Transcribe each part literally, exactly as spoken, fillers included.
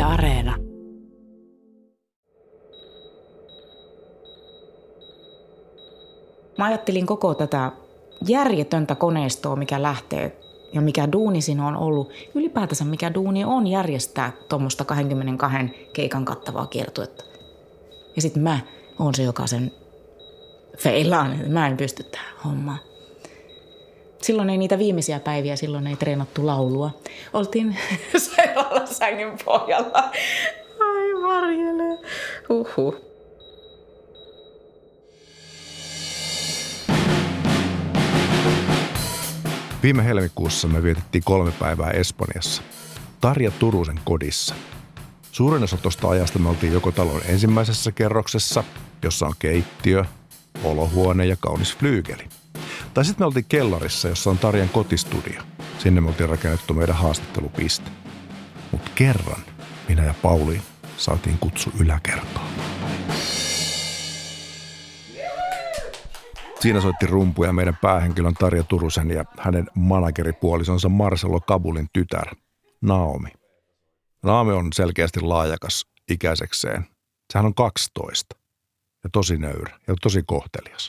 Areena. Mä ajattelin koko tätä järjetöntä koneistoa, mikä lähtee ja mikä duuni siinä on ollut. Ylipäätänsä mikä duuni on järjestää tuommoista kaksikymmentäkaksi keikan kattavaa kiertuetta. Ja sitten mä oon se, joka sen feilaan, että mä en pysty tähän hommaan. Silloin ei niitä viimeisiä päiviä, silloin ei treenattu laulua. Oltiin sairaalasängyn pohjalla. Ai varjele. Huhhuh. Viime helmikuussa me vietettiin kolme päivää Espanjassa, Tarja Turusen kodissa. Suurin osa tuosta ajasta me oltiin joko talon ensimmäisessä kerroksessa, jossa on keittiö, olohuone ja kaunis flyygeli. Tai sitten me oltiin kellarissa, jossa on Tarjan kotistudio. Sinne me oltiin rakennettu meidän haastattelupiste. Mutta kerran minä ja Pauliin saatiin kutsu yläkertaan. Siinä soitti rumpuja meidän päähenkilön Tarja Turusen ja hänen manageripuolisonsa Marcelo Kabulin tytär, Naomi. Naomi on selkeästi laajakas ikäisekseen. Sehän on kaksitoista ja tosi nöyrä ja tosi kohtelias.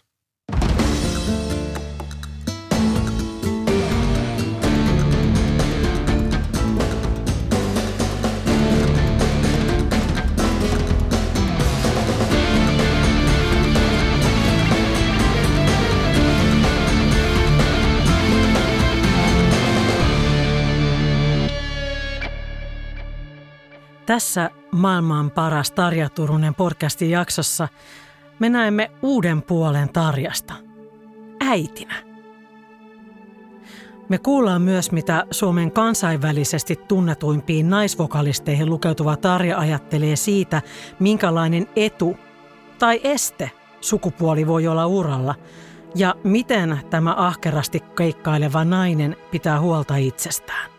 Tässä Maailman paras Tarja Turunen podcastin jaksossa me näemme uuden puolen Tarjasta, äitinä. Me kuullaan myös, mitä Suomen kansainvälisesti tunnetuimpiin naisvokalisteihin lukeutuva Tarja ajattelee siitä, minkälainen etu tai este sukupuoli voi olla uralla ja miten tämä ahkerasti keikkaileva nainen pitää huolta itsestään.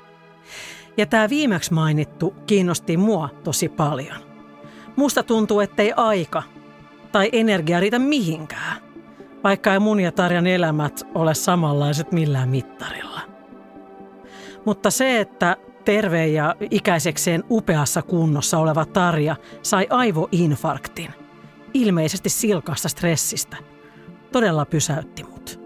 Ja tämä viimeksi mainittu kiinnosti mua tosi paljon. Musta tuntuu, ettei aika tai energia riitä mihinkään, vaikka ei mun ja Tarjan elämät ole samanlaiset millään mittarilla. Mutta se, että terve ja ikäisekseen upeassa kunnossa oleva Tarja sai aivoinfarktin, ilmeisesti silkasta stressistä, todella pysäytti mut.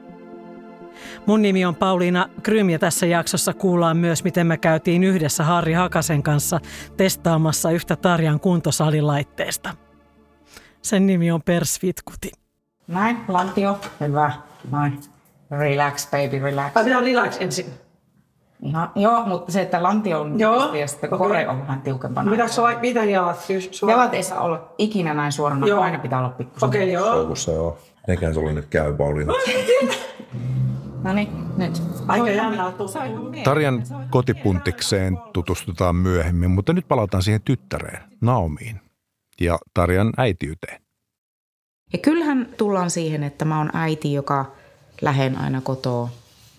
Mun nimi on Pauliina Krym ja tässä jaksossa kuullaan myös, miten me käytiin yhdessä Harri Hakasen kanssa testaamassa yhtä Tarjan kuntosalilaitteesta. Sen nimi on Persfitkuti. Näin, lantio. Hyvä. Näin. Relax, baby, relax. Pitää relax ensin. Ihan, joo, mutta se, että lantio on joo, ja sitten okay. Kore on vähän tiukempana. Mitä, so, mitä jalat? Jalat ei saa olla ikinä näin suorana, joo. Aina pitää olla pikkusen. Okei, okay, joo. Soukussa, joo. Nekään sulle nyt käy, Pauliina. No niin, nyt. Aika jännää. Tarjan kotipuntikseen tutustutaan myöhemmin, mutta nyt palataan siihen tyttäreen, Naomiin, ja Tarjan äitiyteen. Ja kyllähän tullaan siihen, että mä oon äiti, joka lähen aina kotoa.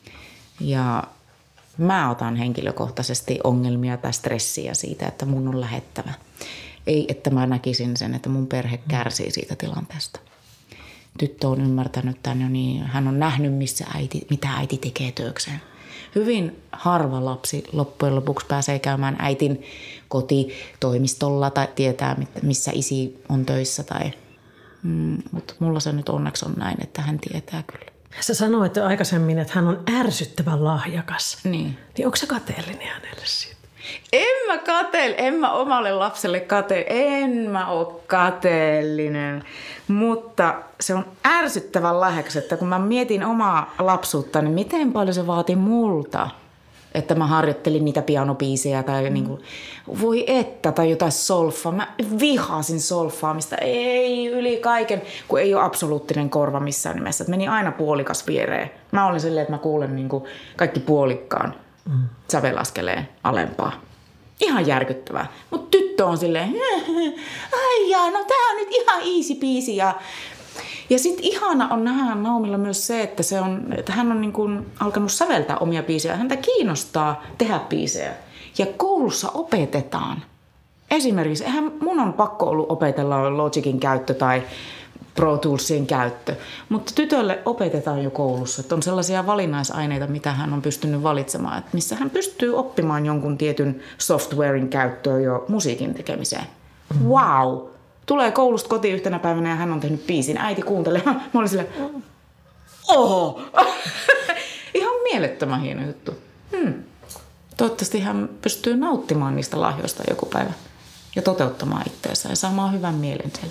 Ja mä otan henkilökohtaisesti ongelmia tai stressiä siitä, että mun on lähettävä. Ei, että mä näkisin sen, että mun perhe kärsii siitä tilanteesta. Tyttö on ymmärtänyt tämän jo niin, hän on nähnyt, missä äiti, mitä äiti tekee työkseen. Hyvin harva lapsi loppujen lopuksi pääsee käymään äitin kotitoimistolla tai tietää, missä isi on töissä. Tai, mm, mutta mulla se nyt onneksi on näin, että hän tietää kyllä. Sä sanoit aikaisemmin, että hän on ärsyttävän lahjakas. Niin. Niin onko sä kateellinen hänelle siitä? En mä kateell, en mä omalle lapselle kateellinen, en mä oo kateellinen, mutta se on ärsyttävän lahjakas, että kun mä mietin omaa lapsuutta, niin miten paljon se vaati multa, että mä harjoittelin niitä pianobiisejä tai mm. niin kuin, voi että, tai jotain solfaa. Mä vihasin solfaamista, ei yli kaiken, kun ei ole absoluuttinen korva missään nimessä. Et meni aina puolikas viereen. Mä olin silleen, että mä kuulen niin kuin kaikki puolikkaan. Mm. Sävel askelee alempaa. Ihan järkyttävää. Mutta tyttö on silleen, ai jaa, no tää on nyt ihan easy peasy. Ja, ja sit ihana on nähdä Naomilla myös se, että, se on, että hän on niin kuin alkanut säveltää omia biisejä. Häntä kiinnostaa tehdä biisejä. Ja koulussa opetetaan. Esimerkiksi, eihän mun on pakko ollut opetella Logicin käyttö tai Pro Toolsien käyttö. Mutta tytölle opetetaan jo koulussa, että on sellaisia valinnaisaineita, mitä hän on pystynyt valitsemaan, että missä hän pystyy oppimaan jonkun tietyn softwarein käyttöön jo musiikin tekemiseen. Wow! Tulee koulusta kotiin yhtenä päivänä ja hän on tehnyt biisin. Äiti kuuntelee. Mä olin silleen, oho! Ihan mielettömän hieno juttu. Hmm. Toivottavasti hän pystyy nauttimaan niistä lahjoista joku päivä ja toteuttamaan itseensä ja saamaan hyvän mielen sieltä.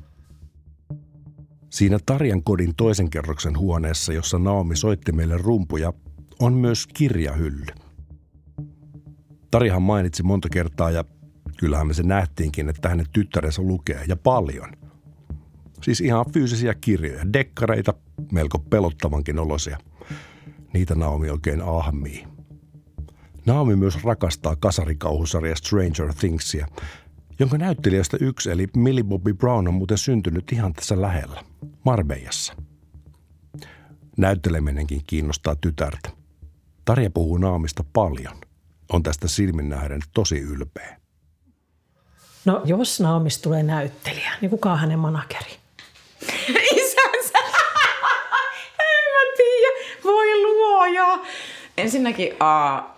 Siinä Tarjan kodin toisen kerroksen huoneessa, jossa Naomi soitti meille rumpuja, on myös kirjahylly. Tarjahan mainitsi monta kertaa ja kyllähän me se nähtiinkin, että hänen tyttärensä lukee ja paljon. Siis ihan fyysisiä kirjoja, dekkareita, melko pelottavankin olosia. Niitä Naomi oikein ahmii. Naomi myös rakastaa kasarikauhusarja Stranger Thingsia, jonka näyttelijästä yksi eli Millie Bobby Brown on muuten syntynyt ihan tässä lähellä, Marbejassa. Näytteleminenkin kiinnostaa tytärtä. Tarja puhuu Naomista paljon. On tästä silmin nähden tosi ylpeä. No jos Naomista tulee näyttelijä, niin kuka on hänen manageri? Isänsä! En mä tiedä. Voi luoja. Ensinnäkin, uh,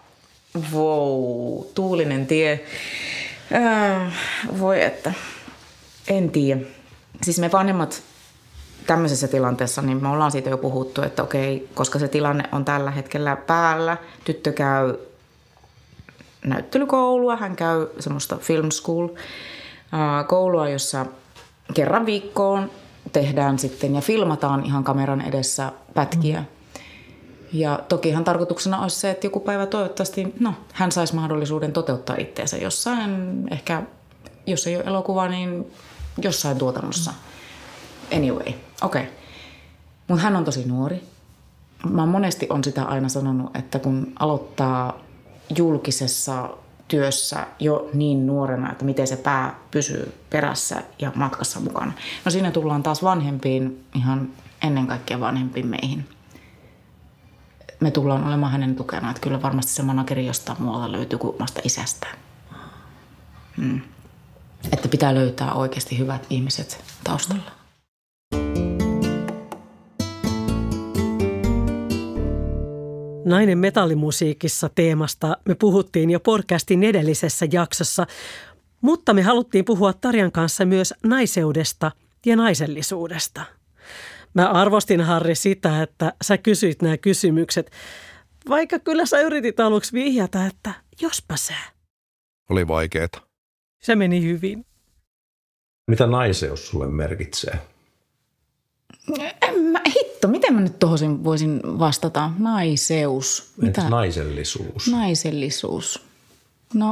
wow, tuulinen tie. Uh, voi että. En tiedä. Siis me vanhemmat tämmöisessä tilanteessa, niin me ollaan siitä jo puhuttu, että okei, koska se tilanne on tällä hetkellä päällä. Tyttö käy näyttelykoulua, hän käy semmoista film school koulua, jossa kerran viikkoon tehdään sitten ja filmataan ihan kameran edessä pätkiä. Mm. Ja tokihan tarkoituksena olisi se, että joku päivä toivottavasti no, hän saisi mahdollisuuden toteuttaa itseensä jossain, ehkä jos ei ole elokuva, niin jossain tuotannossa. Anyway, okei. Okay. Mutta hän on tosi nuori. Mä monesti on sitä aina sanonut, että kun aloittaa julkisessa työssä jo niin nuorena, että miten se pää pysyy perässä ja matkassa mukana. No siinä tullaan taas vanhempiin, ihan ennen kaikkea vanhempiin meihin. Me tullaan olemaan hänen tukena, että kyllä varmasti se manageri jostain muualta löytyy kuin omasta isästään. Hmm. Että pitää löytää oikeasti hyvät ihmiset taustalla. Nainen metallimusiikissa teemasta me puhuttiin jo podcastin edellisessä jaksossa, mutta me haluttiin puhua Tarjan kanssa myös naiseudesta ja naisellisuudesta. Mä arvostin, Harri, sitä, että sä kysyit nämä kysymykset, vaikka kyllä sä yritit aluksi vihjata, että jospa sä. Oli vaikeeta. Se meni hyvin. Mitä naiseus sulle merkitsee? En mä, hitto, miten mä nyt tohon voisin vastata? Naiseus. Mitä? Entäs naisellisuus? Naisellisuus. No,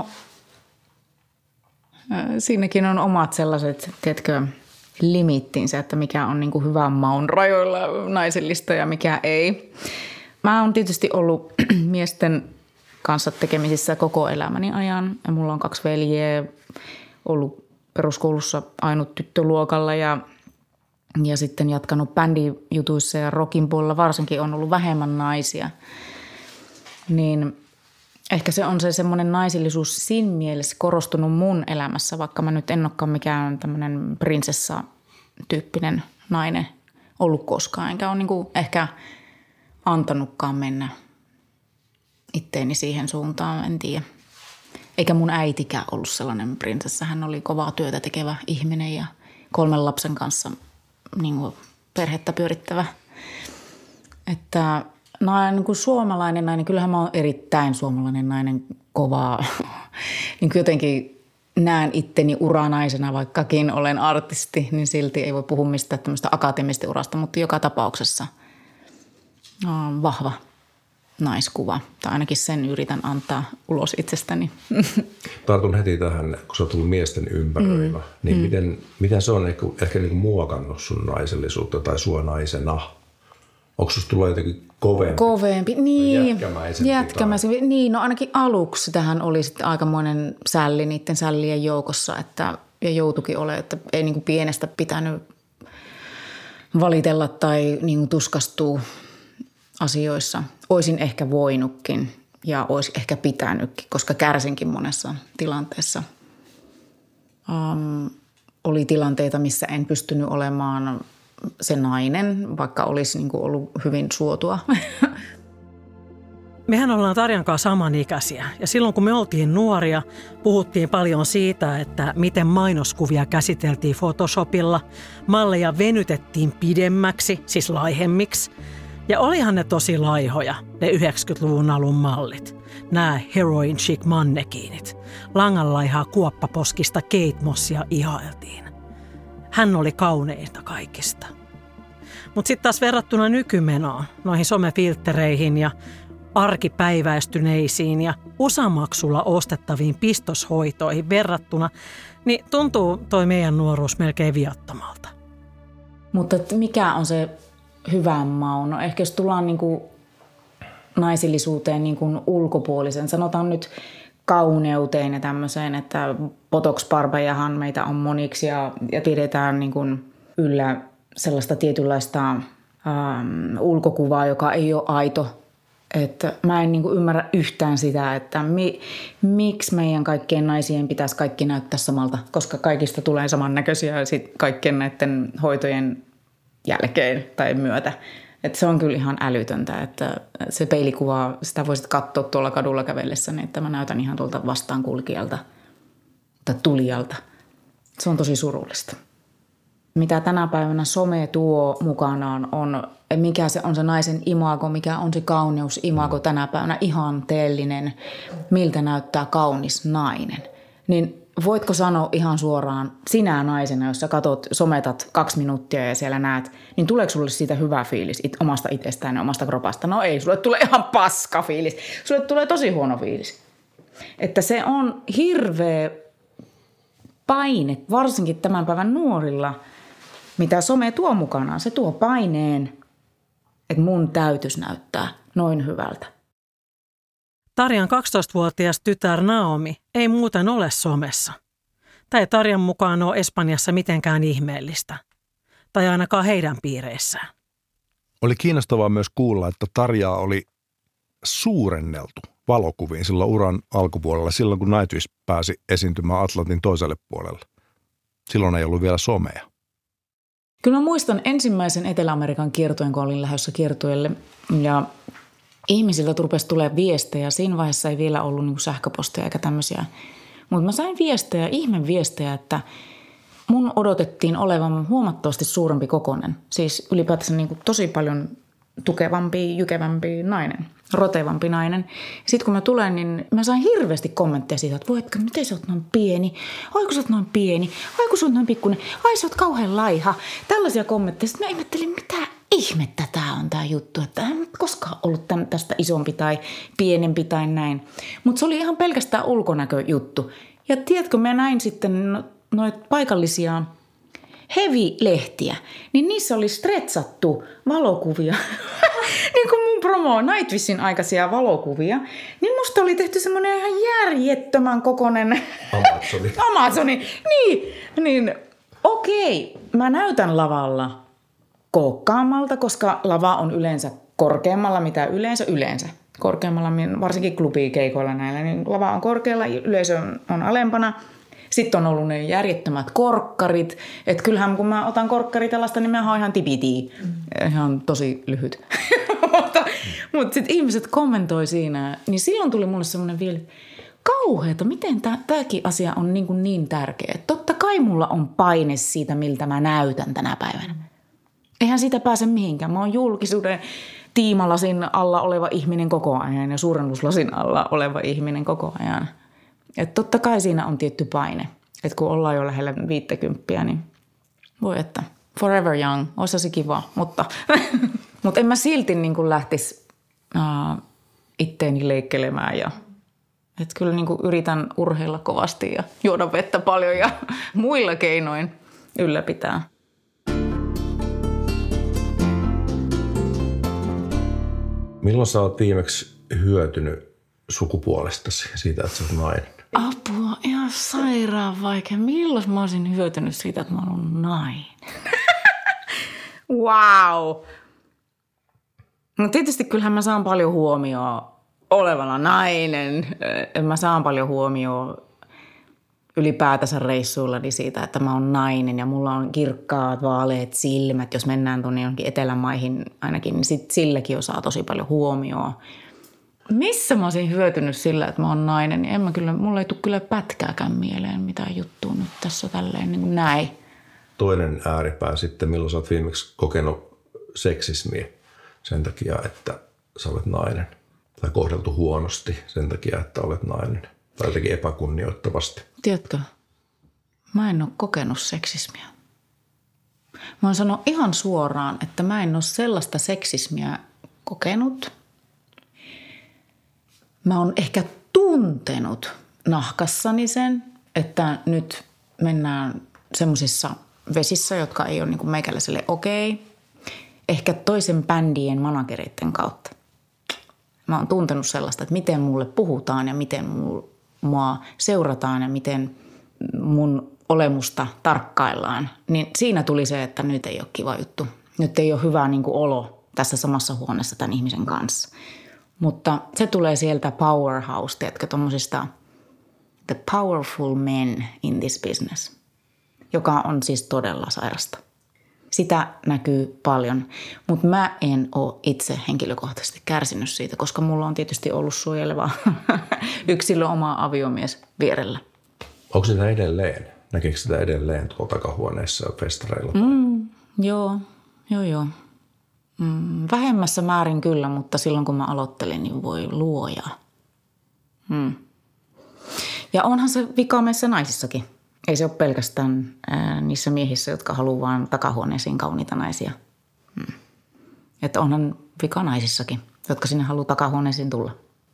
siinäkin on omat sellaiset, tiedätkö, limittinsä, että mikä on niin kuin hyvän maun rajoilla naisellista ja mikä ei. Mä oon tietysti ollut miesten kanssa tekemisissä koko elämäni ajan. Ja mulla on kaksi veljeä, ollut peruskoulussa ainut tyttöluokalla ja, ja sitten jatkanut bändijutuissa ja rockin puolella varsinkin on ollut vähemmän naisia. Niin ehkä se on se semmoinen naisillisuus siinä mielessä korostunut mun elämässä, vaikka mä nyt en olekaan mikään tämmöinen prinsessa-tyyppinen nainen ollut koskaan. Enkä ole niinku ehkä antanutkaan mennä itteeni siihen suuntaan, en tiedä. Eikä mun äitikään ollut sellainen prinsessa. Hän oli kovaa työtä tekevä ihminen ja kolmen lapsen kanssa niinku perhettä pyörittävä. Että no, niin kuin suomalainen nainen, kyllähän mä oon erittäin suomalainen nainen, kovaa. Niin jotenkin näen itteni uranaisena, vaikkakin olen artisti, niin silti ei voi puhua mistään tämmöistä akateemista urasta, mutta joka tapauksessa on vahva naiskuva. Tai ainakin sen yritän antaa ulos itsestäni. Tartun heti tähän, kun sä oot tullut miesten ympäröivä, mm. niin mm. miten, miten se on ehkä, ehkä niin kuin muokannut sun naisellisuutta tai sua naisena? Onko susta tullut jotenkin kovempi? Kovempi, niin. Jätkämäisempi. Jätkämäisempi. Niin, no ainakin aluksi tähän oli sitten aikamoinen sälli niiden sällien joukossa, että, ja joutukin ole, että ei niin kuin pienestä pitänyt valitella tai niin kuin tuskastua asioissa. Oisin ehkä voinutkin ja olisi ehkä pitänytkin, koska kärsinkin monessa tilanteessa. Um, oli tilanteita, missä en pystynyt olemaan se nainen, vaikka olisi niin kuin ollut hyvin suotua. Mehän ollaan Tarjan kanssa samanikäisiä ja silloin kun me oltiin nuoria, puhuttiin paljon siitä, että miten mainoskuvia käsiteltiin Photoshopilla, malleja venytettiin pidemmäksi, siis laihemmiksi. Ja olihan ne tosi laihoja, ne yhdeksänkymmentäluvun alun mallit. Nämä heroin chic mannekiinit. Langanlaihaa kuoppaposkista Kate Mossia ihailtiin. Hän oli kauneinta kaikista. Mutta sitten taas verrattuna nykymenoon, noihin somefilttereihin ja arkipäiväistyneisiin ja osamaksulla ostettaviin pistoshoitoihin verrattuna, niin tuntuu toi meidän nuoruus melkein viattomalta. Mutta mikä on se hyvä maun? No ehkä jos tullaan niin kuin naisillisuuteen niin kuin ulkopuolisen, sanotaan nyt kauneuteen ja tämmöiseen, että botox-barbejahan meitä on moniksi ja, ja pidetään niin kuin yllä sellaista tietynlaista ähm, ulkokuvaa, joka ei ole aito. Että mä en niin kuin ymmärrä yhtään sitä, että mi, miksi meidän kaikkien naisien pitäisi kaikki näyttää samalta, koska kaikista tulee samannäköisiä sit kaikkien näiden hoitojen jälkeen tai myötä. Että se on kyllä ihan älytöntä, että se peilikuva, sitä voisit katsoa tuolla kadulla kävellessä, niin että mä näytän ihan tuolta vastaankulkijalta tai tulijalta. Se on tosi surullista. Mitä tänä päivänä some tuo mukanaan on, mikä se on se naisen imago, mikä on se kauneusimago tänä päivänä, ihanteellinen, miltä näyttää kaunis nainen. Niin voitko sanoa ihan suoraan sinä naisena, jos sä katot, sometat kaksi minuuttia ja siellä näet, niin tuleeko sulle siitä hyvä fiilis it, omasta itsestään ja omasta kropasta? No ei, sulle tulee ihan paska fiilis. Sulle tulee tosi huono fiilis. Että se on hirveä paine, varsinkin tämän päivän nuorilla, mitä some tuo mukanaan. Se tuo paineen, että mun täytyisi näyttää noin hyvältä. Tarjan kaksitoistavuotias tytär Naomi ei muuten ole somessa. Tai ei Tarjan mukaan ole Espanjassa mitenkään ihmeellistä. Tai ainakaan heidän piireissään. Oli kiinnostavaa myös kuulla, että Tarjaa oli suurenneltu valokuviin silloin uran alkupuolella, silloin kun Nightwish pääsi esiintymään Atlantin toiselle puolelle. Silloin ei ollut vielä somea. Kyllä mä muistan ensimmäisen Etelä-Amerikan kiertueen, kun olin lähdössä kiertueelle ja ihmisiltä rupesi tulemaan viestejä. Siinä vaiheessa ei vielä ollut niin sähköpostia eikä tämmöisiä. Mutta mä sain viestejä, ihme viestejä, että mun odotettiin olevan huomattavasti suurempi kokoinen. Siis ylipäätänsä niin kuin tosi paljon tukevampi, jykevämpi nainen, rotevampi nainen. Sitten kun mä tulen, niin mä sain hirveästi kommentteja siitä, että voitko, miten sä oot noin pieni? Ai kun sä oot noin pieni? Ai kun sä oot noin pikkuinen? Ai sä oot kauhean laiha? Tällaisia kommentteja. Sitten mä ihmettelin, mitä ihmettä tää on tää juttu, että en koskaan ollut tästä isompi tai pienempi tai näin. Mutta se oli ihan pelkästään ulkonäköjuttu. Ja tiedätkö, mä näin sitten noita paikallisia heavy-lehtiä, niin niissä oli stretsattu valokuvia. Niin kuin mun promo Nightwishin aikaisia valokuvia, niin musta oli tehty semmoinen ihan järjettömän kokoinen Amazoni. Amazoni. Niin, niin okei, mä näytän lavalla kookkaammalta, koska lava on yleensä korkeammalla, mitä yleensä yleensä. Korkeammalla, varsinkin klubikeikoilla näillä, niin lava on korkealla, yleisö on alempana. Sitten on ollut ne järjettömät korkkarit. Että kyllähän kun mä otan korkkaritelasta, niin mä oon ihan tipitii. Mm. Ihan tosi lyhyt. mutta mutta sitten ihmiset kommentoi siinä. Niin silloin tuli mulle semmoinen vielä, kauheeta, miten tämäkin asia on niin, kuin niin tärkeä. Totta kai mulla on paine siitä, miltä mä näytän tänä päivänä. Eihän siitä pääse mihinkään. Mä oon julkisuuden tiimalasin alla oleva ihminen koko ajan ja suurennuslasin alla oleva ihminen koko ajan. Että totta kai siinä on tietty paine. Että kun ollaan jo lähellä viittäkymppiä, niin voi että forever young, olisi se kiva. Mutta, mutta en mä silti niin kuin lähtisi uh, itteeni leikkelemään. Ja, että kyllä niin kuin yritän urheilla kovasti ja juoda vettä paljon ja muilla keinoin ylläpitää. Milloin sä oot viimeksi hyötynyt sukupuolestasi siitä, että sä oot nainen? Apua, ihan sairaan vaikea. Milloin mä olisin hyötynyt siitä, että mä oon nainen? Wow. No tietysti kyllähän mä saan paljon huomioon olevana nainen. Mä saan paljon huomioon ylipäätänsä reissuillani siitä, että mä oon nainen ja mulla on kirkkaat, vaaleat silmät. Jos mennään tuonne johonkin etelämaihin ainakin, niin sit silläkin osaa tosi paljon huomioon. Missä mä olisin hyötynyt sillä, että mä oon nainen, niin en mä kyllä, mulla ei tule kyllä pätkääkään mieleen mitään juttua nyt tässä tälleen niin kuin näin. Toinen ääripää sitten, milloin sä oot viimeksi kokenut seksismiä sen takia, että sä olet nainen. Tai kohdeltu huonosti sen takia, että olet nainen. Tai jotenkin epäkunnioittavasti. Tiedätkö, mä en ole kokenut seksismiä. Mä oon sanonut ihan suoraan, että mä en ole sellaista seksismiä kokenut. Mä oon ehkä tuntenut nahkassani sen, että nyt mennään semmoisissa vesissä, jotka ei ole niin kuin meikäläiselle okei. Okay. Ehkä toisen bändien managereiden kautta. Mä oon tuntenut sellaista, että miten mulle puhutaan ja miten mua seurataan ja miten mun olemusta tarkkaillaan. Niin siinä tuli se, että nyt ei ole kiva juttu. Nyt ei ole hyvä niin kuin olo tässä samassa huoneessa tämän ihmisen kanssa. Mutta se tulee sieltä powerhouse, tiedätkö, tommosista the powerful men in this business, joka on siis todella sairasta. Sitä näkyy paljon, mutta mä en ole itse henkilökohtaisesti kärsinyt siitä, koska mulla on tietysti ollut suojeleva yksilö oma aviomies vierellä. Onko sitä edelleen? Näkeekö sitä edelleen tuolla takahuoneessa ja festareilla? Mm, joo, joo, joo. Mm, vähemmässä määrin kyllä, mutta silloin kun mä aloittelin, niin voi luoja. Mm. Ja onhan se vika meissä naisissakin. Ei se ole pelkästään ää, niissä miehissä, jotka haluaa vaan takahuoneisiin kauniita naisia. Hmm. Että onhan vika naisissakin, jotka sinne haluaa takahuoneisiin tulla.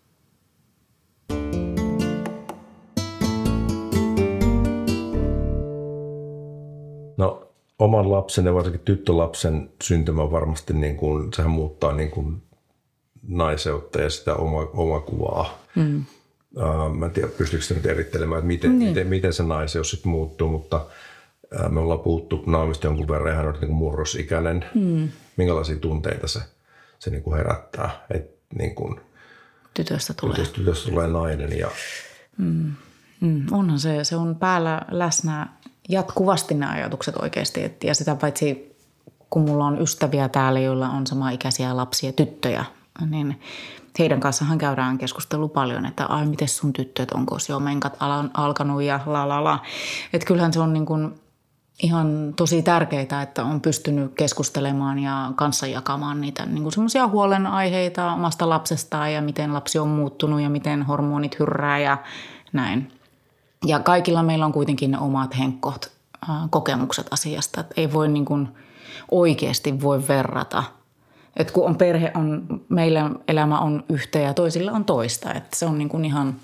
No oman lapsen ja varsinkin tyttölapsen syntymä varmasti niin kuin, sehän muuttaa niin kuin naiseutta ja sitä oma, oma kuvaa. Hmm. Uh, mä en tiedä, pystyykö sitä nyt erittelemään, että miten, niin. miten, miten se naiseus sitten muuttuu, mutta uh, me ollaan puhuttu Naamista jonkun verran ja hän on niin kuin murrosikäinen. Mm. Minkälaisia tunteita se, se niin kuin herättää, että niin kuin tytöstä tulee. Tytöstä, tytöstä tulee nainen. Ja mm. Mm. Onhan se, se on päällä läsnä jatkuvasti ne ajatukset oikeasti. Et, ja sitä paitsi, kun mulla on ystäviä täällä, joilla on samaikäisiä lapsia, tyttöjä, niin heidän kanssahan käydään keskustelua paljon, että ai miten sun tyttöt, onko jo menkat alkanut ja la la la. Että kyllähän se on niin kuin ihan tosi tärkeää, että on pystynyt keskustelemaan ja kanssa jakamaan niitä niin kuin semmoisia huolenaiheita omasta lapsestaan ja miten lapsi on muuttunut ja miten hormonit hyrrää ja näin. Ja kaikilla meillä on kuitenkin ne omat henkkoht kokemukset asiasta, että ei voi niin kuin oikeasti voi verrata. Että kun on perhe, on, meillä elämä on yhtä ja toisilla on toista. Että se on niin kuin ihan,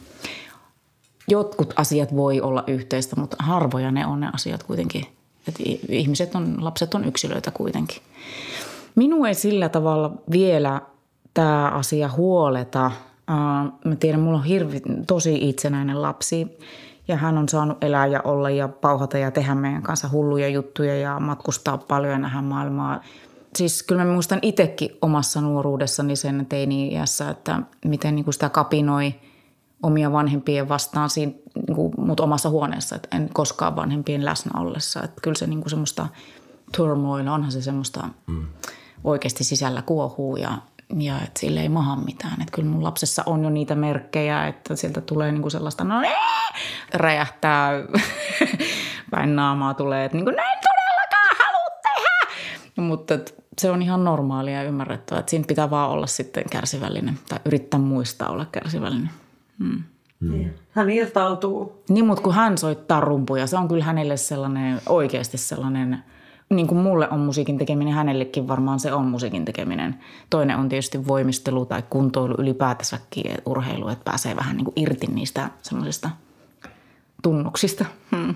jotkut asiat voi olla yhteistä, mutta harvoja ne on ne asiat kuitenkin. Että ihmiset on, lapset on yksilöitä kuitenkin. Minua ei sillä tavalla vielä tämä asia huoleta. Mä tiedän, mulla on hirvi, tosi itsenäinen lapsi ja hän on saanut elää ja olla ja pauhata ja tehdä meidän kanssa hulluja juttuja ja matkustaa paljon ja nähdä maailmaa. Siis kyllä mä muistan itsekin omassa nuoruudessani sen teini-iässä, että miten niin kuin sitä kapinoi omia vanhempien vastaan siinä niin kuin, mut omassa huoneessa, että en koskaan vanhempien läsnä ollessa. Että kyllä se niin kuin semmoista turmoil, onhan se semmoista mm. oikeasti sisällä kuohuu ja, ja että sille ei maha mitään. Että kyllä mun lapsessa on jo niitä merkkejä, että sieltä tulee niin kuin sellaista, no räjähtää päin naamaa tulee, että niin kuin näin todellakaan haluat tehdä. Mutta se on ihan normaalia ja ymmärrettävää, että siinä pitää vaan olla sitten kärsivällinen tai yrittää muistaa olla kärsivällinen. Hmm. Hmm. Hän irtautuu. Niin, mutta kun hän soittaa rumpuja, se on kyllä hänelle sellainen, oikeasti sellainen, niin kuin mulle on musiikin tekeminen, hänellekin varmaan se on musiikin tekeminen. Toinen on tietysti voimistelu tai kuntoilu ylipäätänsäkin, urheilu, että pääsee vähän niin kuin irti niistä semmoisista tunnuksista. Hmm.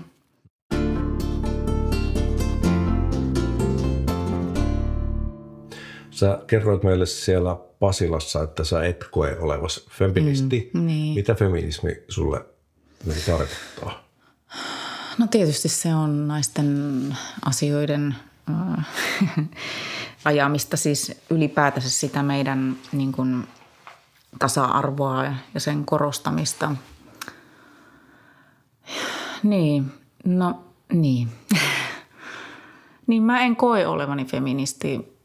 Sä kerroit meille siellä Pasilassa, että sä et koe olevasi feministi. Mm, niin. Mitä feminismi sulle tarkoittaa? No tietysti se on naisten asioiden äh, ajamista, siis ylipäätänsä sitä meidän niin kuin, tasa-arvoa ja sen korostamista. niin, no niin. Niin mä en koe olevani feministi,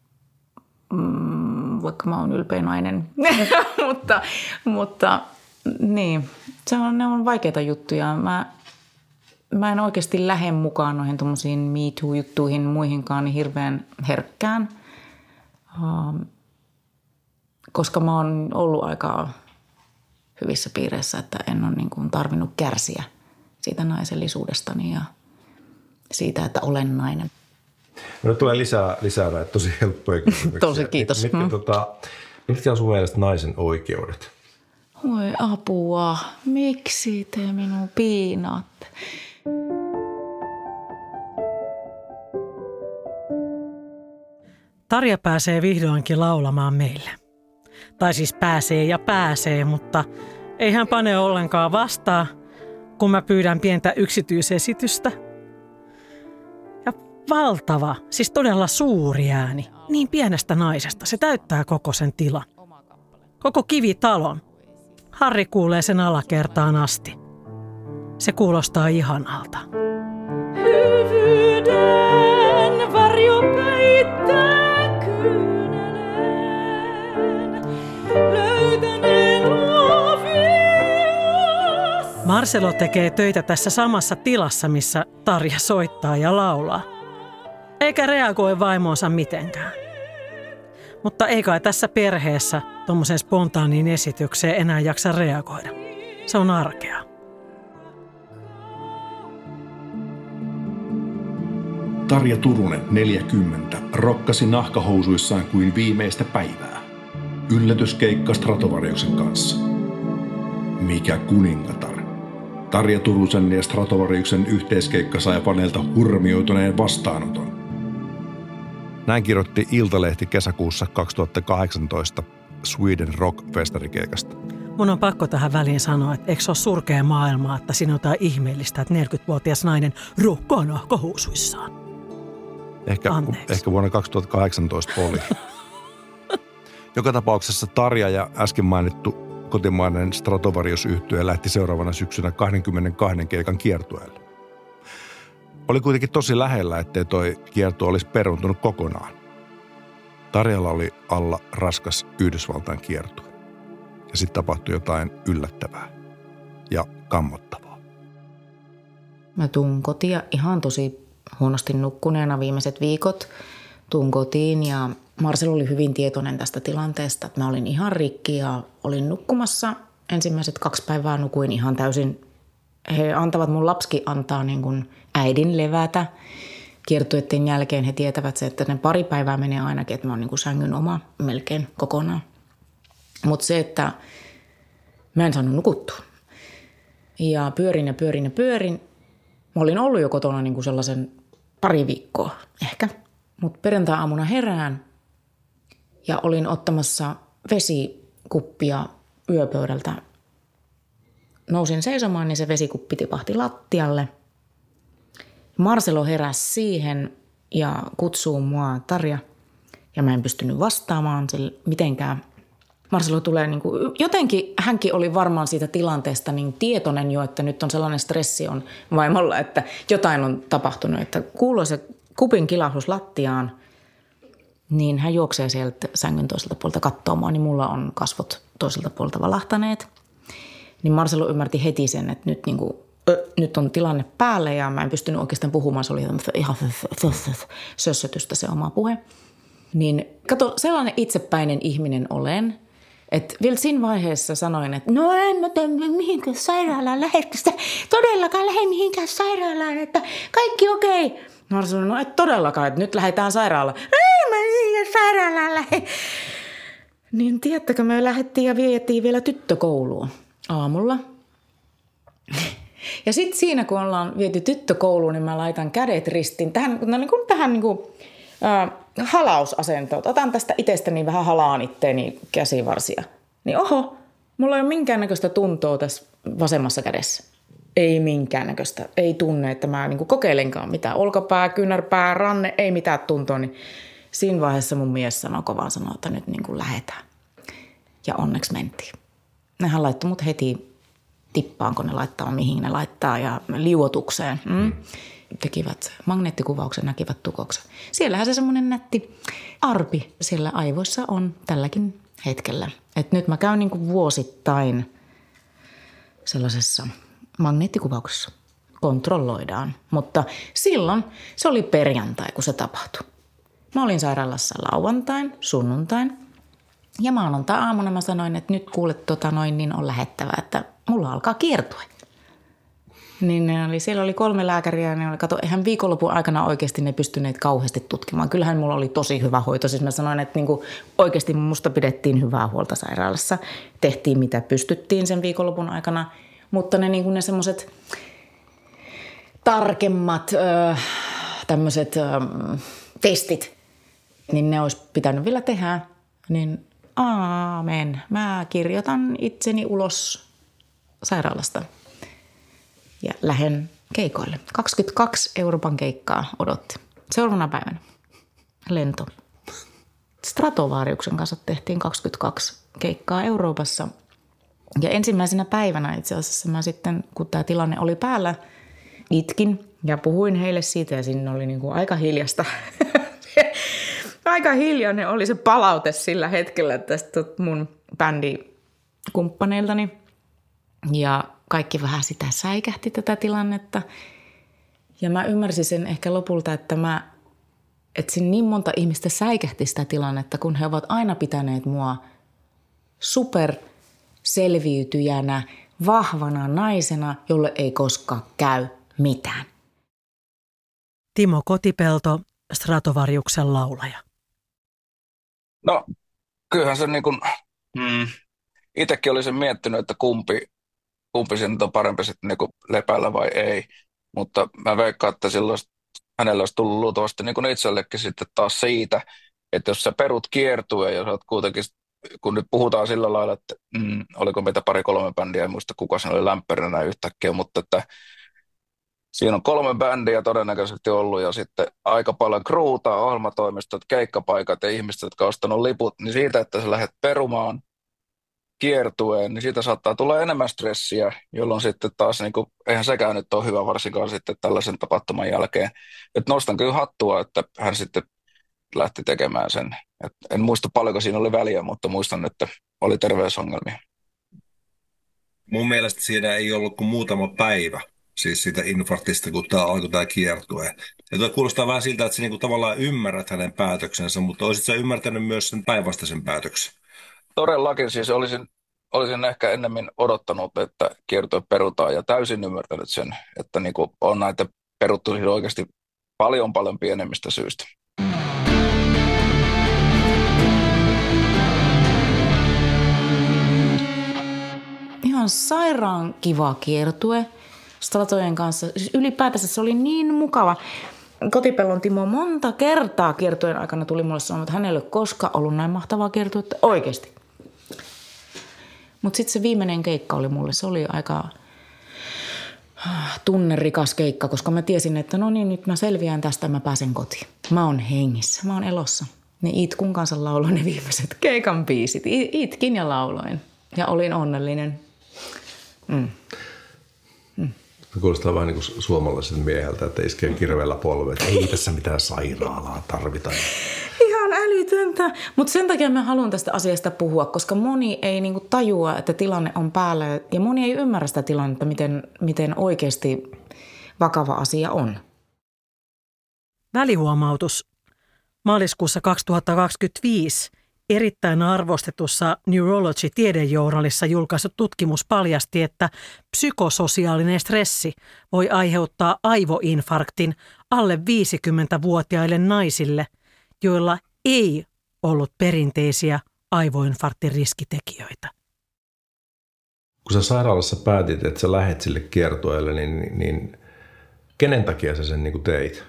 mm, vaikka mä oon ylpeä nainen. mutta, mutta niin, se on, ne on vaikeita juttuja. Mä, mä en oikeasti lähde mukaan noihin tommosiin Me Too-juttuihin muihinkaan niin hirveän herkkään. Um, koska mä oon ollut aika hyvissä piireissä, että en ole niin kuin tarvinnut kärsiä siitä naisellisuudestani ja siitä, että olen nainen. No nyt tulee lisää, lisää näitä tosi helppoja kysymyksiä. Tosi kiitos. Mitkä, mm. tota, mitkä on sun mielestä naisen oikeudet? Voi apua, miksi te minun piinaatte? Tarja pääsee vihdoinkin laulamaan meille. Tai siis pääsee ja pääsee, mutta ei hän pane ollenkaan vastaan, kun mä pyydän pientä yksityisesitystä. Ja valtava, siis todella suuri ääni, niin pienestä naisesta. Se täyttää koko sen tilan. Koko kivitalon. Harri kuulee sen alakertaan asti. Se kuulostaa ihanalta. Hyvyyden varjo peittää kyynelen, löytäneen ovias. Marcelo tekee töitä tässä samassa tilassa, missä Tarja soittaa ja laulaa. Eikä reagoi vaimoonsa mitenkään. Mutta ei kai tässä perheessä tuommoisen spontaaniin esitykseen enää jaksa reagoida. Se on arkea. Tarja Turunen, neljäkymmentä, rokkasi nahkahousuissaan kuin viimeistä päivää. Yllätyskeikka Stratovariuksen kanssa. Mikä kuningatar. Tarja Turusen ja Stratovariuksen yhteiskeikka sai faneilta hurmioituneen vastaanoton. Näin kirjoitti Iltalehti kesäkuussa kaksituhattakahdeksantoista Sweden Rock-festarikeikasta. Mun on pakko tähän väliin sanoa, että eikö se ole surkea maailmaa, että siinä on jotain ihmeellistä, että neljäkymmentävuotias nainen rokkaa nahkahousuissaan. Ehkä, ehkä vuonna kaksituhattakahdeksantoista oli. Joka tapauksessa Tarja ja äsken mainittu kotimainen Stratovarius-yhtye lähti seuraavana syksynä kaksikymmentäkaksi keikan kiertueelle. Oli kuitenkin tosi lähellä, ettei toi kiertue olisi peruuntunut kokonaan. Tarjalla oli alla raskas Yhdysvaltain kiertue. Ja sitten tapahtui jotain yllättävää ja kammottavaa. Mä tuun kotiin ihan tosi huonosti nukkuneena viimeiset viikot. Tuun kotiin ja Marcel oli hyvin tietoinen tästä tilanteesta, että mä olin ihan rikki ja olin nukkumassa. Ensimmäiset kaksi päivää nukuin ihan täysin. He antavat, mun lapsikin antaa niin kuin äidin levätä. Kiertueiden jälkeen he tietävät se, että ne pari päivää menee ainakin, että mä oon niin kuin sängyn oma melkein kokonaan. Mutta se, että mä en saanut nukuttua. Ja pyörin ja pyörin ja pyörin. Mä olin ollut jo kotona niin kuin sellaisen pari viikkoa ehkä. Mutta perjantai-aamuna herään ja olin ottamassa vesikuppia yöpöydältä. Nousin seisomaan, niin se vesikuppi tipahti lattialle. Marcelo heräsi siihen ja kutsuu mua Tarja. Ja mä en pystynyt vastaamaan sille mitenkään. Marcelo tulee niin kuin, jotenkin hänkin oli varmaan siitä tilanteesta niin tietoinen jo, että nyt on sellainen stressi on vaimolla, että jotain on tapahtunut. Että kuuluu se kupin kilahdus lattiaan, niin hän juoksee sieltä sängyn toiselta puolta kattoo mua, niin mulla on kasvot toiselta puolta valahtaneet. Niin Marcelo ymmärti heti sen, että nyt, niin kuin, ö, nyt on tilanne päälle ja mä en pystynyt oikeastaan puhumaan. Se oli ihan sössötystä se oma puhe. Niin kato, sellainen itsepäinen ihminen olen, että vielä siinä vaiheessa sanoin, että no en mä tee mihinkään sairaalaan lähestystä. Todellakaan lähde mihinkään sairaalaan, että kaikki okei. Okay. Mä sanoin, no et todellakaan, että nyt lähdetään sairaalaan. Ei mä mihinkään sairaalaan lähde. Niin tiedättekö, me lähdettiin ja vietiin vielä tyttökouluun aamulla. Ja sitten siinä, kun ollaan viety tyttökouluun, niin mä laitan kädet ristiin tähän, no niin kuin, tähän niin kuin, äh, halausasentoon. Otan tästä itsestäni vähän halaan itteeni käsivarsia. Niin oho, mulla ei ole minkäännäköistä tuntoa tässä vasemmassa kädessä. Ei minkäännäköistä. Ei tunne, että mä niin kuin kokeilenkaan mitään. Olkapää, kyynärpää, ranne, ei mitään tuntoa. Niin siinä vaiheessa mun mies sanoi kovaan sanoa, että nyt niin kuin lähdetään. Ja onneksi mentiin. Hän laittoi mut heti tippaanko ne laittaa, mihin ne laittaa ja liuotukseen. Mm. Mm. Tekivät magneettikuvauksen, näkivät tukoksen. Siellähän se semmoinen nätti arpi siellä aivoissa on tälläkin hetkellä. Et nyt mä käyn niinku vuosittain sellaisessa magneettikuvauksessa. Kontrolloidaan. Mutta silloin se oli perjantai, kun se tapahtui. Mä olin sairaalassa lauantain, sunnuntain. Ja maanantai-aamuna mä sanoin, että nyt kuulet tota noin, niin on lähettävää, että mulla alkaa kiertue. Niin ne oli, siellä oli kolme lääkäriä ja ne oli, kato, eihän viikonlopun aikana oikeasti ne pystyneet kauheasti tutkimaan. Kyllähän mulla oli tosi hyvä hoito. Siis mä sanoin, että niinku oikeasti musta pidettiin hyvää huolta sairaalassa. Tehtiin mitä pystyttiin sen viikonlopun aikana. Mutta ne, niinku ne semmoiset tarkemmat öö, tämmöiset öö, testit, niin ne olisi pitänyt vielä tehdä. Niin aamen, mä kirjoitan itseni ulos sairaalasta. Ja lähden keikoille. kaksikymmentäkaksi Euroopan keikkaa odotti. Seuraavana päivänä lento. Stratovariuksen kanssa tehtiin kaksikymmentäkaksi keikkaa Euroopassa. Ja ensimmäisenä päivänä itse asiassa mä sitten, kun tämä tilanne oli päällä, itkin ja puhuin heille siitä ja sinne oli niin kuin aika hiljasta. Aika hiljainen oli se palaute sillä hetkellä tästä mun bändikumppaneiltani. Ja kaikki vähän sitä säikähti tätä tilannetta. Ja mä ymmärsin sen ehkä lopulta, että mä, että siinä niin monta ihmistä säikähti sitä tilannetta, kun he ovat aina pitäneet mua superselviytyjänä, vahvana naisena, jolle ei koskaan käy mitään. Timo Kotipelto, Stratovariuksen laulaja. No, kyllähän se niin kuin, mm, itsekin olisin miettinyt, että kumpi, kumpi se nyt on parempi sitten niin kuin lepäillä vai ei. Mutta mä veikkaan, että silloin hänellä olisi tullut luultavasti niin kuin itsellekin sitten taas siitä, että jos sä perut kiertueen ja sä oot kuitenkin, kun nyt puhutaan sillä lailla, että mm, oliko meitä pari-kolme bändiä, en muista kuka sen oli lämpärinä yhtäkkiä, mutta että siinä on kolme bändiä todennäköisesti ollut ja sitten aika paljon kruutaa, ohjelmatoimistot, keikkapaikat ja ihmiset, jotka on ostanut liput, niin siitä, että sä lähdet perumaan kiertueen, niin siitä saattaa tulla enemmän stressiä, jolloin sitten taas, niin kuin, eihän sekään nyt ole hyvä varsinkaan sitten tällaisen tapahtuman jälkeen. Että nostan kyllä hattua, että hän sitten lähti tekemään sen. Et en muista paljonko siinä oli väliä, mutta muistan, että oli terveysongelmia. Mun mielestä siinä ei ollut kuin muutama päivä. Siis siitä infarktista, kun tämä alkoi tämä kiertue. Ja tuo kuulostaa vähän siltä, että sä niinku tavallaan ymmärrät hänen päätöksensä, mutta olisit sä ymmärtänyt myös sen päinvastaisen päätöksen? Todellakin, siis olisin, olisin ehkä ennemmin odottanut, että kiertue perutaan ja täysin ymmärtänyt sen, että niinku on näitä peruttu oikeasti paljon paljon pienemmistä syistä. Ihan sairaan kiva kiertue Stratojen kanssa. Siis ylipäätänsä se oli niin mukava. Kotipellon Timo monta kertaa kiertueen aikana tuli mulle sanoa, että hänellä ei ole koskaan ollut näin mahtavaa kiertuetta. Oikeasti. Mutta sitten se viimeinen keikka oli mulle. Se oli aika tunnerikas keikka, koska mä tiesin, että no niin, nyt mä selviän tästä ja mä pääsen kotiin. Mä oon hengissä, mä oon elossa. Ne itkun kanssa lauloin ne viimeiset keikan biisit. Itkin ja lauloin. Ja olin onnellinen. Mm. Mm. Kuulostaa vähän niin kuin suomalaiset mieheltä, että iskee kirveellä polvet. Ei tässä mitään sairaalaa tarvita. Ihan älytöntä. Mutta sen takia mä haluan tästä asiasta puhua, koska moni ei niinku tajua, että tilanne on päällä. Ja moni ei ymmärrä sitä tilannetta, miten, miten oikeasti vakava asia on. Välihuomautus. Maaliskuussa kaksituhattakaksikymmentäviisi erittäin arvostetussa Neurology-tiedejournalissa julkaistu tutkimus paljasti, että psykososiaalinen stressi voi aiheuttaa aivoinfarktin alle viisikymmentävuotiaille naisille, joilla ei ollut perinteisiä aivoinfarktin riskitekijöitä. Kun sä sairaalassa päätit, että sä lähet sille kiertueelle, niin, niin kenen takia sä sen niin kuin teit?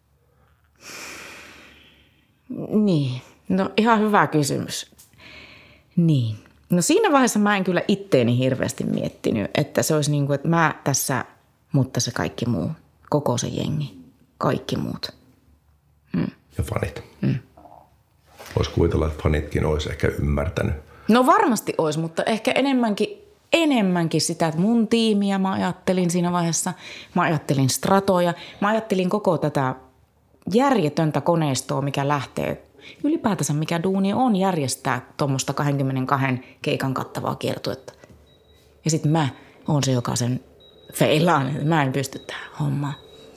Niin. No ihan hyvä kysymys. Niin. No siinä vaiheessa mä en kyllä itteeni hirveästi miettinyt, että se olisi niin kuin, että mä tässä, mutta se kaikki muu. Koko se jengi. Kaikki muut. Mm. Ja fanit. Mm. Voisi kuvitella, että fanitkin olisi ehkä ymmärtänyt. No varmasti olisi, mutta ehkä enemmänkin enemmänkin sitä, että mun tiimiä mä ajattelin siinä vaiheessa. Mä ajattelin stratoja. Mä ajattelin koko tätä järjetöntä koneistoa, mikä lähtee. Ylipäätänsä mikä duuni on järjestää tuommoista kaksikymmentäkaksi keikan kattavaa kiertuetta. Ja sitten mä oon se, joka sen feilaan, että mä en pysty tähän hommaan.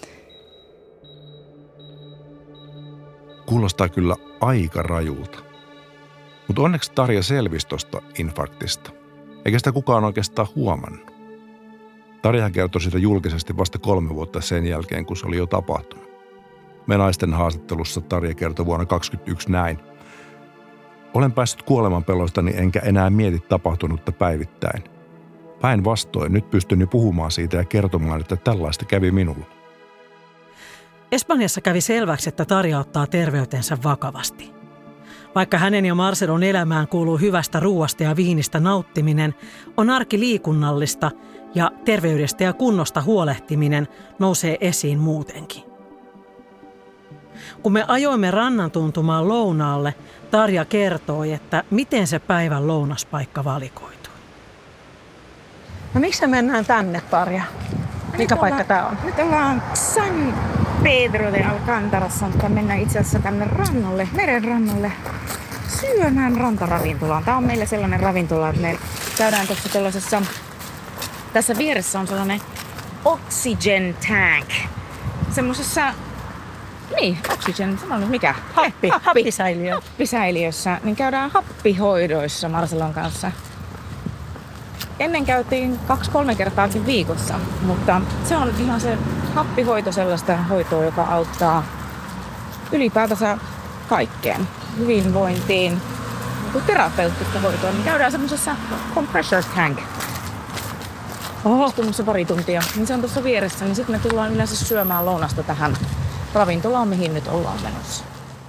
Kuulostaa kyllä aika rajulta. Mutta onneksi Tarja selvisi tuosta infarktista. Eikä sitä kukaan oikeastaan huomannut. Tarja kertoi siitä julkisesti vasta kolme vuotta sen jälkeen, kun se oli jo tapahtunut. Me naisten haastattelussa Tarja kertoi vuonna kaksikymmentäyksi näin. Olen päässyt kuoleman peloistani enkä enää mieti tapahtunutta päivittäin. Päinvastoin nyt pystyn jo puhumaan siitä ja kertomaan, että tällaista kävi minulle. Espanjassa kävi selväksi, että Tarja ottaa terveytensä vakavasti. Vaikka hänen ja Marcelon elämään kuuluu hyvästä ruuasta ja viinistä nauttiminen, on arki liikunnallista ja terveydestä ja kunnosta huolehtiminen nousee esiin muutenkin. Kun me ajoimme rannan tuntumaan lounaalle, Tarja kertoi, että miten se päivän lounaspaikka valikoitui. No miksi me mennään tänne, Tarja? Mikä paikka tää on? Nyt ollaan San Pedro de Alcantarassa, mutta mennään itse asiassa tänne rannalle, meren rannalle, syömään rantaravintolaan. Tää on meille sellainen ravintola, että me käydään tuossa tällaisessa, tässä vieressä on sellainen oxygen tank. Semmosessa, niin, oxygen, sano nyt mikä? Happi, happi. happisäiliö. Happisäiliössä, niin käydään happihoidoissa Marcelon kanssa. Ennen käytiin kaksi-kolme kertaakin viikossa, mutta se on ihan se happihoito sellaista hoitoa, joka auttaa ylipäätänsä kaikkeen. Hyvinvointiin, terapeuttista hoitoa, niin käydään semmoisessa compressor tank. Istumassa pari tuntia, niin se on tuossa vieressä, niin sitten me tullaan yleensä syömään lounasta tähän ravintolaan, mihin nyt ollaan menossa.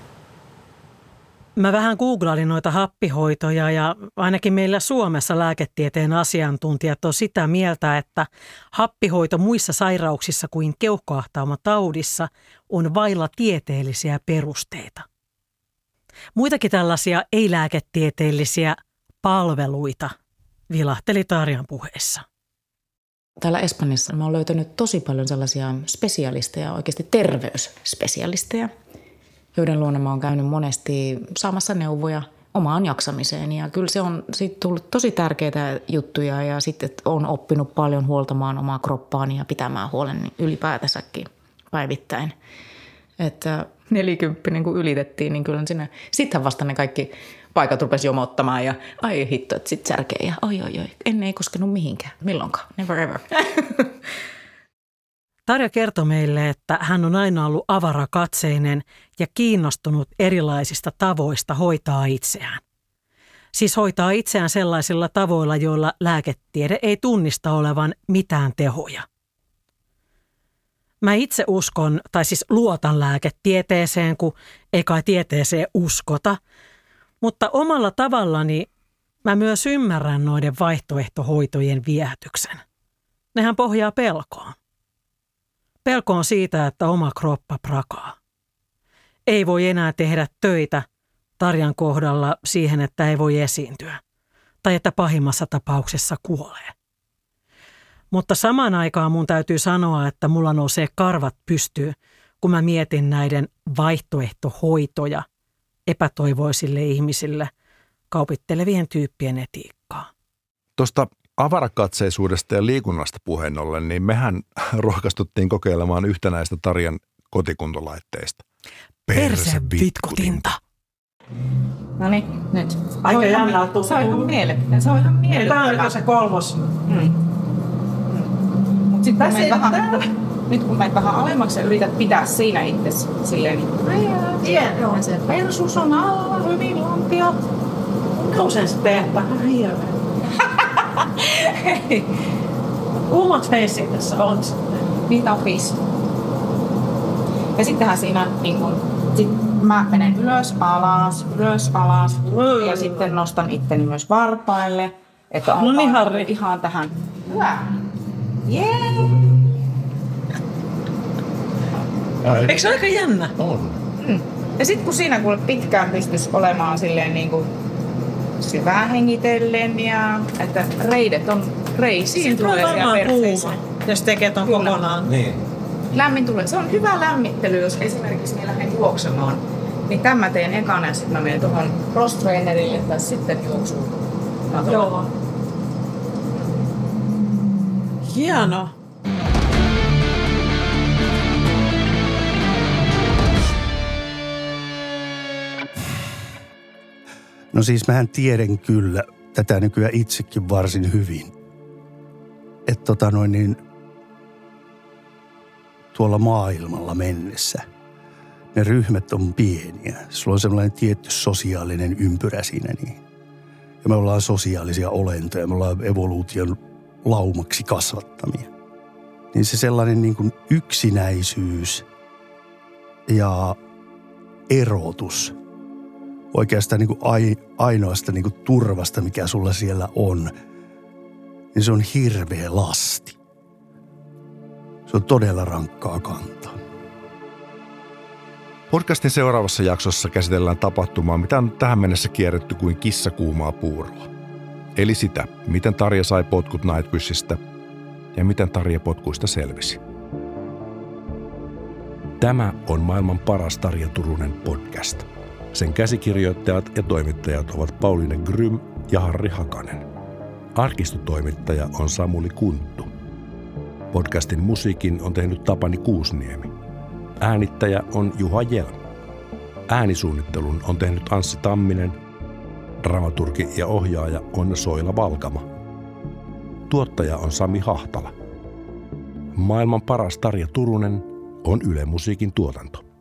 Mä vähän googlailin noita happihoitoja ja ainakin meillä Suomessa lääketieteen asiantuntijat on sitä mieltä, että happihoito muissa sairauksissa kuin keuhkoahtaumotaudissa on vailla tieteellisiä perusteita. Muitakin tällaisia ei-lääketieteellisiä palveluita vilahteli Tarjan puheessa. Täällä Espanjassa mä oon löytänyt tosi paljon sellaisia spesialisteja, oikeasti terveysspesialisteja, joiden luona mä oon käynyt monesti saamassa neuvoja omaan jaksamiseen. Ja kyllä se on siitä tullut tosi tärkeitä juttuja ja sitten on oppinut paljon huoltamaan omaa kroppaani ja pitämään huolen ylipäätänsäkin päivittäin. Että nelikymppinen kun ylitettiin, niin kyllä sinne, sittenhän vasta ne kaikki paikat rupesi jomottamaan ja ai hitto, että sit särkee ja oi oi oi, ennen ei koskenut mihinkään, milloinkaan, never ever. Tarja kertoi meille, että hän on aina ollut avarakatseinen ja kiinnostunut erilaisista tavoista hoitaa itseään. Siis hoitaa itseään sellaisilla tavoilla, joilla lääketiede ei tunnista olevan mitään tehoja. Mä itse uskon, tai siis luotan lääketieteeseen, kun ei kai tieteeseen uskota, mutta omalla tavallani mä myös ymmärrän noiden vaihtoehtohoitojen viehätyksen. Nehän pohjaa pelkoon. Pelkoon siitä, että oma kroppa prakaa. Ei voi enää tehdä töitä Tarjan kohdalla siihen, että ei voi esiintyä. Tai että pahimmassa tapauksessa kuolee. Mutta samaan aikaan mun täytyy sanoa, että mulla nousee karvat pystyyn, kun mä mietin näiden vaihtoehtohoitoja epätoivoisille ihmisille kaupittelevien tyyppien etiikkaa. Tuosta avarakatseisuudesta ja liikunnasta puheen ollen, niin mehän rohkaistuttiin kokeilemaan yhtenäistä Tarjan kotikuntolaitteista. Persevitkutinta. No niin, nyt. Aika jännää tuntuu. Se on ihan mielettä. Se on ihan mielettä. Tämä on se kolmos. Mm. Mut sit kun menet vähän, nyt kun menet vähän alemmaksi ja yrität pitää siinä itsesi silleen niin. Tiedä, se persus on alla, hyvin lampia. Kuinka usein se tehdään? Kummat feissit tässä on sitten? Niitä on viisi. Ja sittenhän siinä niin kun, sit mä menen ylös, alas, ylös, alas. Ja sitten nostan itteni myös varpaille. Että on no niin, Harri. Ihan tähän. Hyvä. Jee! Eikö se ole aika jännä? On. Mm. Ja sitten kun siinä kuule pitkään pystyisi olemaan silleen niin kuin syvään hengitellen ja että reidet on reisiin Tulee tulee varmaan perseeseen. kuuma, jos tekee ton Kyllä. kokonaan. Niin. Lämmin tulee. Se on hyvä lämmittely, jos esimerkiksi minä lähden juoksemaan. Niin tämän mä teen ekana ja sitten mä menen tuohon cross-trainerille tai sitten juoksuun. Joo. Hieno. No siis mähän tiedän kyllä tätä nykyään itsekin varsin hyvin. Että tota noin niin, tuolla maailmalla mennessä ne ryhmät on pieniä. Sulla on sellainen tietty sosiaalinen ympyrä siinä niin. Ja me ollaan sosiaalisia olentoja, me ollaan evoluution laumaksi kasvattamia. Niin se sellainen niin kuin yksinäisyys ja erotus oikeastaan niin kuin ainoasta niin kuin turvasta, mikä sulla siellä on, niin se on hirveä lasti. Se on todella rankkaa kantaa. Podcastin seuraavassa jaksossa käsitellään tapahtumaa, mitä on tähän mennessä kierretty kuin kissa kuumaa puuroa. Eli sitä, miten Tarja sai potkut Nightwishista ja miten Tarja potkuista selvisi. Tämä on maailman paras Tarja Turunen podcast. Sen käsikirjoittajat ja toimittajat ovat Pauliine Grym ja Harri Hakanen. Arkistotoimittaja on Samuli Kunttu. Podcastin musiikin on tehnyt Tapani Kuusniemi. Äänittäjä on Juha Jelm. Äänisuunnittelun on tehnyt Anssi Tamminen. Dramaturgi ja ohjaaja on Soila Valkama. Tuottaja on Sami Hahtala. Maailman paras Tarja Turunen on Yle Musiikin tuotanto.